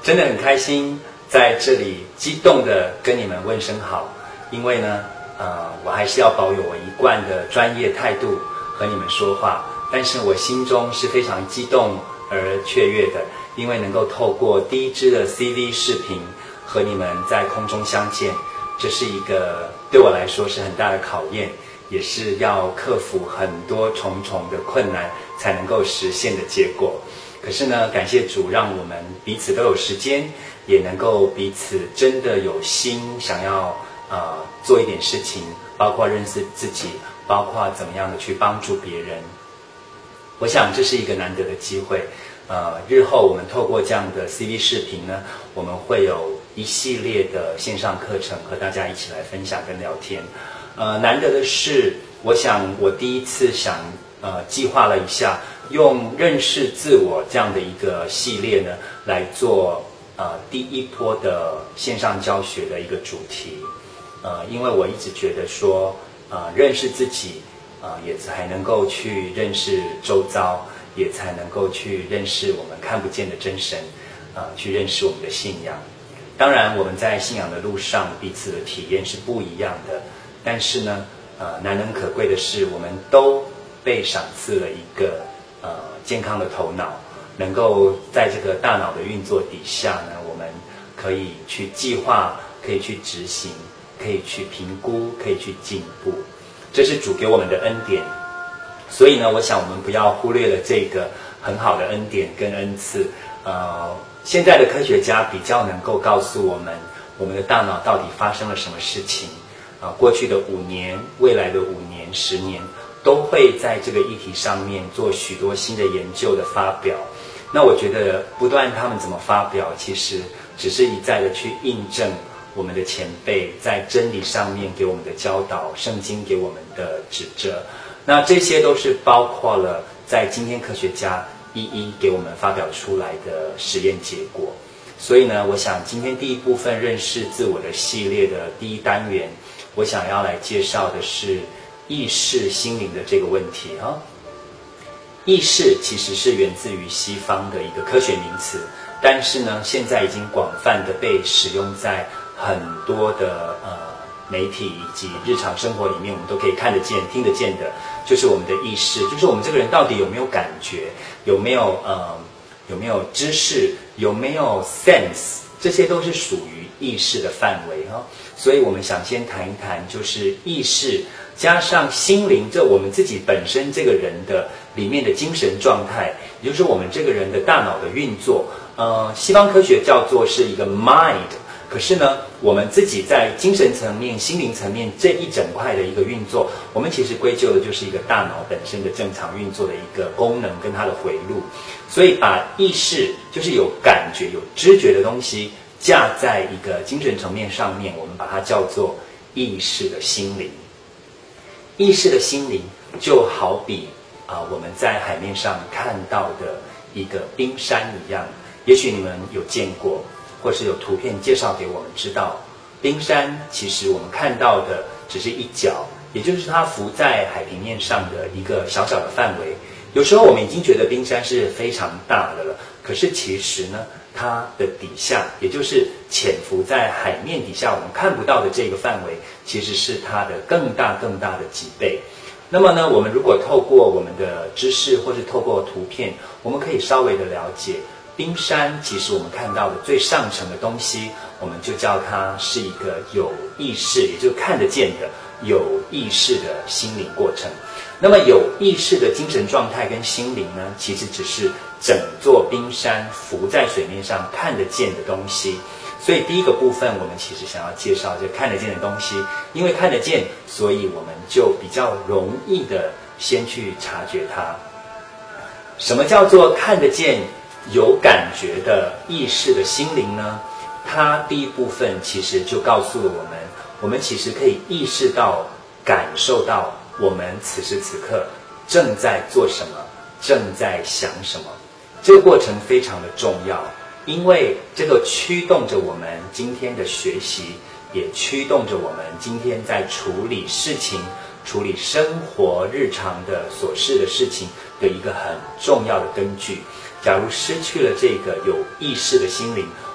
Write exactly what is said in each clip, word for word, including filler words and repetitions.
真的很开心在这里激动的跟你们问声好，因为呢，呃，我还是要保有我一贯的专业态度和你们说话，但是我心中是非常激动而雀跃的，因为能够透过第一支的 C V 视频和你们在空中相见，这是一个对我来说是很大的考验，也是要克服很多重重的困难才能够实现的结果。可是呢，感谢主让我们彼此都有时间，也能够彼此真的有心想要呃做一点事情，包括认识自己，包括怎么样的去帮助别人。我想这是一个难得的机会。呃，日后我们透过这样的 C V 视频呢，我们会有一系列的线上课程和大家一起来分享跟聊天。呃，难得的是，我想我第一次想呃计划了一下，用认识自我这样的一个系列呢，来做呃第一波的线上教学的一个主题。呃，因为我一直觉得说，呃，认识自己，呃，也才能够去认识周遭，也才能够去认识我们看不见的真神，呃，去认识我们的信仰。当然，我们在信仰的路上彼此的体验是不一样的，但是呢，呃，难能可贵的是，我们都被赏赐了一个呃健康的头脑，能够在这个大脑的运作底下呢，我们可以去计划，可以去执行，可以去评估，可以去进步。这是主给我们的恩典。所以呢，我想我们不要忽略了这个很好的恩典跟恩赐。呃，现在的科学家比较能够告诉我们，我们的大脑到底发生了什么事情。啊、呃，过去的五年，未来的五年、十年，都会在这个议题上面做许多新的研究的发表。那我觉得，不断他们怎么发表，其实只是一再的去印证我们的前辈在真理上面给我们的教导，圣经给我们的指责。那这些都是包括了在今天科学家一一给我们发表出来的实验结果。所以呢，我想今天第一部分认识自我的系列的第一单元，我想要来介绍的是意识心灵的这个问题啊。意识其实是源自于西方的一个科学名词，但是呢，现在已经广泛的被使用在很多的呃媒体以及日常生活里面，我们都可以看得见、听得见的，就是我们的意识，就是我们这个人到底有没有感觉，有没有呃有没有知识，有没有 sense， 这些都是属于意识的范围哈。所以我们想先谈一谈，就是意识加上心灵，这我们自己本身这个人的里面的精神状态，也就是我们这个人的大脑的运作。呃，西方科学叫做是一个 mind。可是呢，我们自己在精神层面、心灵层面这一整块的一个运作，我们其实归咎的就是一个大脑本身的正常运作的一个功能跟它的回路。所以把意识，就是有感觉、有知觉的东西，架在一个精神层面上面，我们把它叫做意识的心灵。意识的心灵就好比啊、呃，我们在海面上看到的一个冰山一样，也许你们有见过。或是有图片介绍给我们知道，冰山其实我们看到的只是一角，也就是它浮在海平面上的一个小小的范围。有时候我们已经觉得冰山是非常大的了，可是其实呢，它的底下，也就是潜伏在海面底下我们看不到的这个范围，其实是它的更大更大的几倍。那么呢，我们如果透过我们的知识或是透过图片，我们可以稍微的了解冰山，其实我们看到的最上层的东西，我们就叫它是一个有意识，也就是看得见的有意识的心灵过程。那么有意识的精神状态跟心灵呢，其实只是整座冰山浮在水面上看得见的东西。所以第一个部分，我们其实想要介绍这看得见的东西，因为看得见，所以我们就比较容易的先去察觉它。什么叫做看得见有感觉的意识的心灵呢？它第一部分其实就告诉了我们，我们其实可以意识到、感受到我们此时此刻正在做什么，正在想什么。这个过程非常的重要，因为这个驱动着我们今天的学习，也驱动着我们今天在处理事情、处理生活日常的琐事的事情的一个很重要的根据。假如失去了这个有意识的心灵，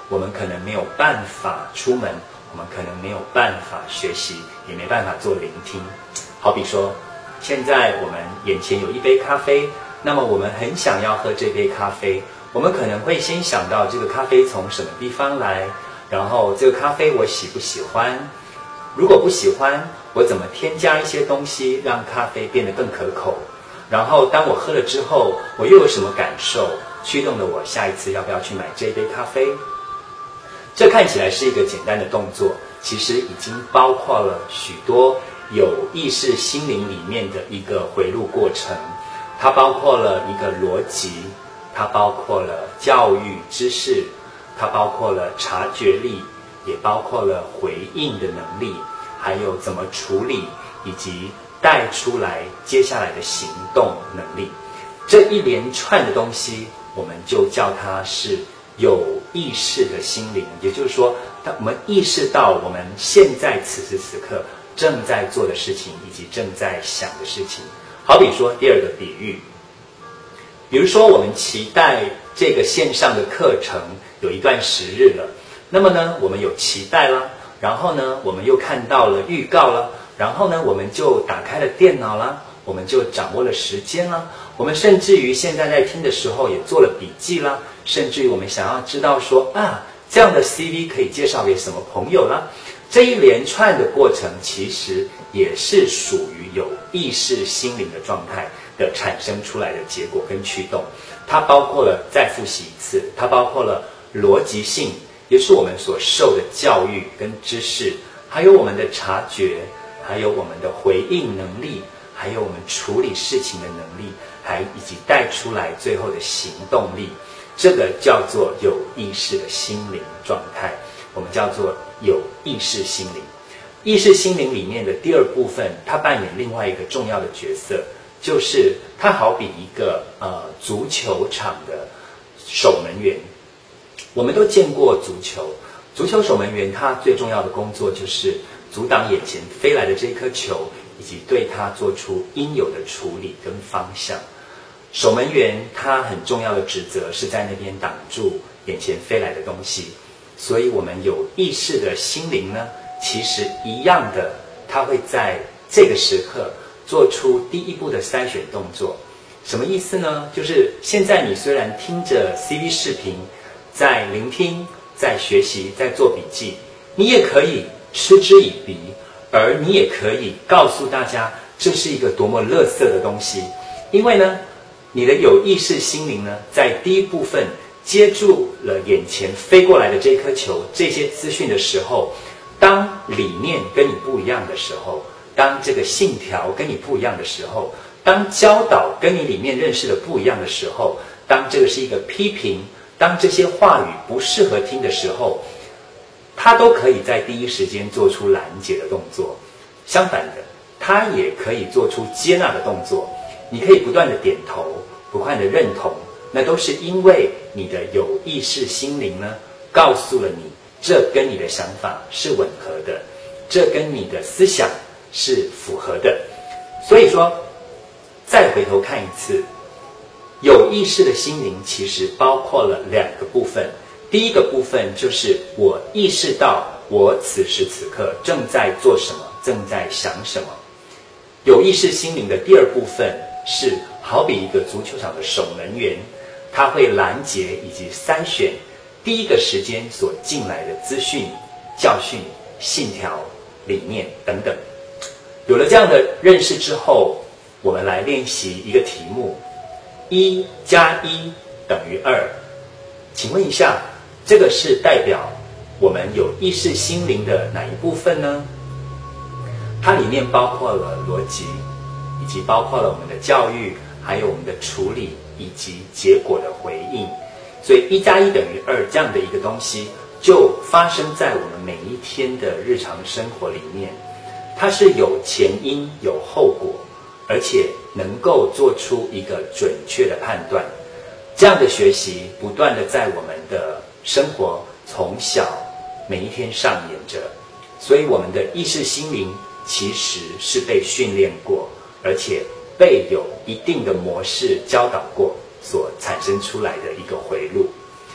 我们可能没有办法出门，我们可能没有办法学习，也没办法做聆听。好比说，现在我们眼前有一杯咖啡，那么我们很想要喝这杯咖啡，我们可能会先想到这个咖啡从什么地方来，然后这个咖啡我喜不喜欢，如果不喜欢，我怎么添加一些东西让咖啡变得更可口，然后当我喝了之后，我又有什么感受，驱动了我下一次要不要去买这杯咖啡。这看起来是一个简单的动作，其实已经包括了许多有意识心灵里面的一个回路过程，它包括了一个逻辑，它包括了教育知识，它包括了察觉力，也包括了回应的能力，还有怎么处理，以及带出来接下来的行动能力。这一连串的东西，我们就叫它是有意识的心灵。也就是说，当我们意识到我们现在此时此刻正在做的事情，以及正在想的事情。好比说第二个比喻，比如说我们期待这个线上的课程有一段时日了，那么呢，我们有期待啦，然后呢，我们又看到了预告了，然后呢，我们就打开了电脑啦，我们就掌握了时间啦，我们甚至于现在在听的时候也做了笔记啦，甚至于我们想要知道说啊，这样的 C V 可以介绍给什么朋友啦。这一连串的过程其实也是属于有意识心灵的状态的产生出来的结果跟驱动。它包括了，再复习一次，它包括了逻辑性，也是我们所受的教育跟知识，还有我们的察觉，还有我们的回应能力，还有我们处理事情的能力，还以及带出来最后的行动力。这个叫做有意识的心灵状态，我们叫做有意识心灵。意识心灵里面的第二部分，它扮演另外一个重要的角色，就是它好比一个呃足球场的守门员。我们都见过足球，足球守门员他最重要的工作就是阻挡眼前飞来的这颗球，以及对它做出应有的处理跟方向。守门员他很重要的职责是在那边挡住眼前飞来的东西，所以我们有意识的心灵呢，其实一样的，他会在这个时刻做出第一步的筛选动作。什么意思呢？就是现在你虽然听着 C V 视频，在聆听，在学习，在做笔记，你也可以嗤之以鼻，而你也可以告诉大家这是一个多么垃圾的东西。因为呢，你的有意识心灵呢，在第一部分接住了眼前飞过来的这颗球，这些资讯的时候，当理念跟你不一样的时候，当这个信条跟你不一样的时候，当教导跟你里面认识的不一样的时候，当这个是一个批评，当这些话语不适合听的时候，他都可以在第一时间做出拦截的动作。相反的，他也可以做出接纳的动作。你可以不断的点头，不断的认同，那都是因为你的有意识心灵呢，告诉了你，这跟你的想法是吻合的，这跟你的思想是符合的。所以说，再回头看一次，有意识的心灵其实包括了两个部分。第一个部分就是我意识到我此时此刻正在做什么，正在想什么。有意识心灵的第二部分是好比一个足球场的守门员，他会拦截以及筛选第一个时间所进来的资讯、教训、信条、理念等等。有了这样的认识之后，我们来练习一个题目：一加一等于二。请问一下，这个是代表我们有意识心灵的哪一部分呢？它里面包括了逻辑，以及包括了我们的教育，还有我们的处理以及结果的回应。所以一加一等于二这样的一个东西，就发生在我们每一天的日常生活里面。它是有前因有后果，而且能够做出一个准确的判断。这样的学习不断的在我们的生活从小每一天上演着，所以我们的意识心灵其实是被训练过，而且被有一定的模式教导过所产生出来的一个回路。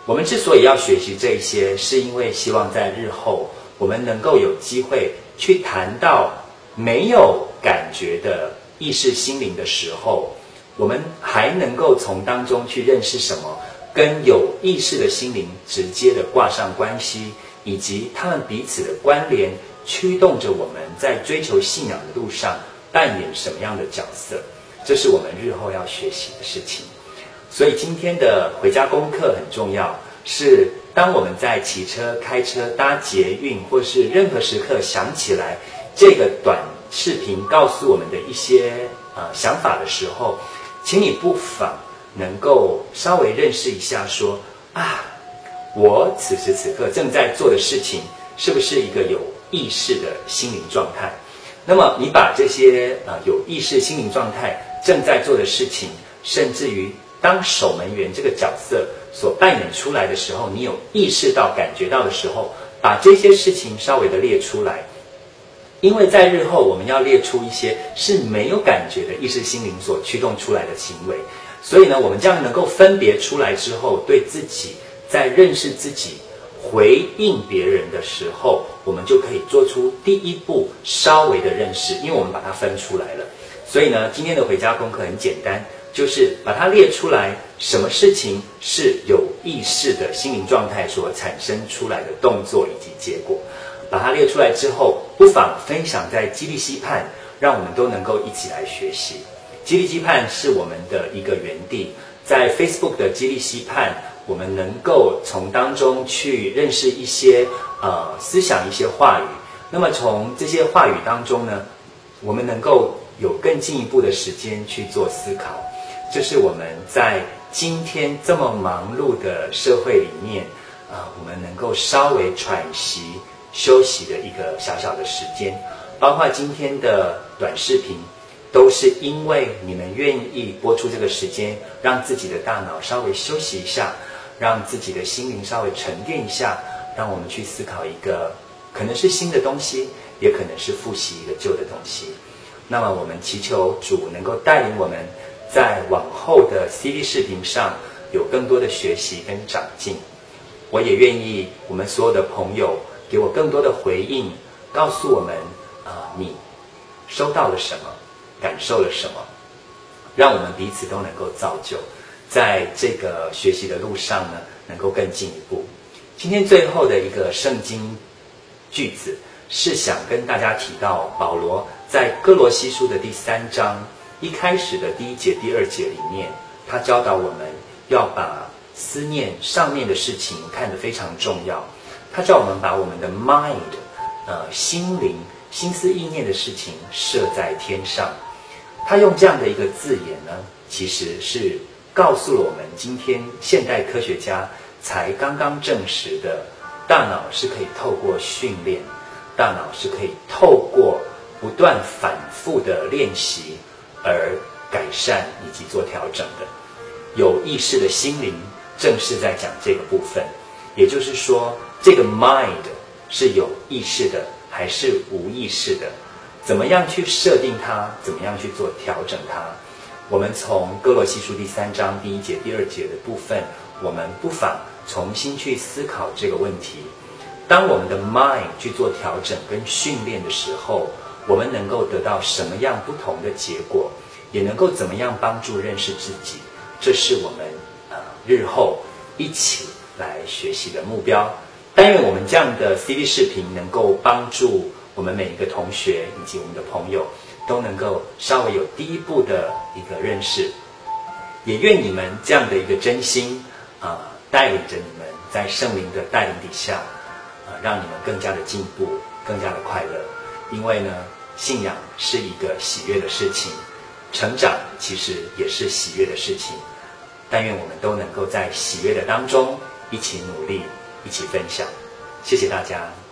我们之所以要学习这一些，是因为希望在日后我们能够有机会去谈到没有感觉的意识心灵的时候，我们还能够从当中去认识什么跟有意识的心灵直接的挂上关系，以及他们彼此的关联驱动着我们在追求信仰的路上扮演什么样的角色。这是我们日后要学习的事情。所以今天的回家功课很重要，是当我们在骑车、开车、搭捷运或是任何时刻想起来这个短视频告诉我们的一些呃想法的时候，请你不妨能够稍微认识一下说，啊，我此时此刻正在做的事情是不是一个有意识的心灵状态。那么你把这些呃有意识心灵状态正在做的事情，甚至于当守门员这个角色所扮演出来的时候，你有意识到感觉到的时候，把这些事情稍微的列出来。因为在日后我们要列出一些是没有感觉的意识心灵所驱动出来的行为，所以呢，我们这样能够分别出来之后，对自己在认识自己回应别人的时候，我们就可以做出第一步稍微的认识，因为我们把它分出来了。所以呢，今天的回家功课很简单，就是把它列出来，什么事情是有意识的心灵状态所产生出来的动作以及结果。把它列出来之后，不妨分享在基利溪畔，让我们都能够一起来学习。基利溪畔是我们的一个园地，在 Facebook 的基利溪畔，我们能够从当中去认识一些呃思想、一些话语。那么从这些话语当中呢，我们能够有更进一步的时间去做思考。这是我们在今天这么忙碌的社会里面，啊、呃，我们能够稍微喘息、休息的一个小小的时间。包括今天的短视频，都是因为你们愿意播出这个时间，让自己的大脑稍微休息一下，让自己的心灵稍微沉淀一下，让我们去思考一个可能是新的东西，也可能是复习一个旧的东西。那么我们祈求主能够带领我们在往后的 C D 视频上有更多的学习跟长进。我也愿意我们所有的朋友给我更多的回应，告诉我们啊、呃，你收到了什么，感受了什么，让我们彼此都能够造就，在这个学习的路上呢，能够更进一步。今天最后的一个圣经句子，是想跟大家提到保罗在哥罗西书的第三章一开始的第一节、第二节里面，他教导我们要把思念上面的事情看得非常重要。他叫我们把我们的 mind， 呃，心灵、心思意念的事情设在天上。他用这样的一个字眼呢，其实是告诉了我们，今天现代科学家才刚刚证实的，大脑是可以透过训练，大脑是可以透过不断反复的练习而改善以及做调整的。有意识的心灵正是在讲这个部分，也就是说，这个 mind 是有意识的还是无意识的，怎么样去设定它，怎么样去做调整它。我们从哥罗西书第三章第一节、第二节的部分，我们不妨重新去思考这个问题。当我们的 mind 去做调整跟训练的时候，我们能够得到什么样不同的结果，也能够怎么样帮助认识自己，这是我们呃日后一起来学习的目标。但愿我们这样的 C D 视频能够帮助我们每一个同学以及我们的朋友都能够稍微有第一步的一个认识。也愿你们这样的一个真心啊、呃，带领着你们在圣灵的带领底下，啊、呃，让你们更加的进步，更加的快乐。因为呢，信仰是一个喜悦的事情，成长其实也是喜悦的事情。但愿我们都能够在喜悦的当中一起努力，一起分享。谢谢大家。